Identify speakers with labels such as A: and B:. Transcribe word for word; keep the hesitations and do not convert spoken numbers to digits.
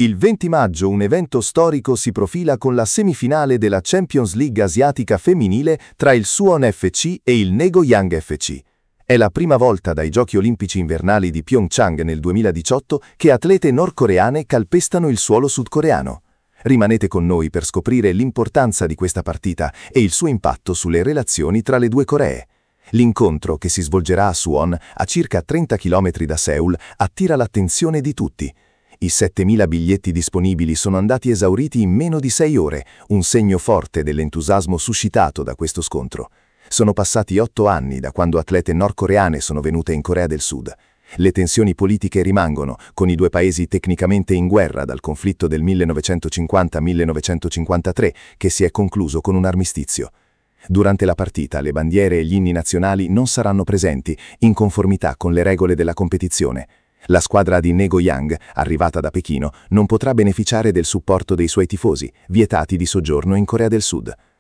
A: Il venti maggio un evento storico si profila con la semifinale della Champions League asiatica femminile tra il Suwon F C e il Nagoyang F C. È la prima volta dai Giochi Olimpici Invernali di Pyeongchang nel duemiladiciotto che atlete nordcoreane calpestano il suolo sudcoreano. Rimanete con noi per scoprire l'importanza di questa partita e il suo impatto sulle relazioni tra le due Coree. L'incontro, che si svolgerà a Suwon, a circa trenta chilometri da Seul, attira l'attenzione di tutti. I settemila biglietti disponibili sono andati esauriti in meno di sei ore, un segno forte dell'entusiasmo suscitato da questo scontro. Sono passati otto anni da quando atlete nordcoreane sono venute in Corea del Sud. Le tensioni politiche rimangono, con i due paesi tecnicamente in guerra dal conflitto del millenovecentocinquanta millenovecentocinquantatré, che si è concluso con un armistizio. Durante la partita le bandiere e gli inni nazionali non saranno presenti, in conformità con le regole della competizione. La squadra di Nagoyang, arrivata da Pechino, non potrà beneficiare del supporto dei suoi tifosi, vietati di soggiorno in Corea del Sud.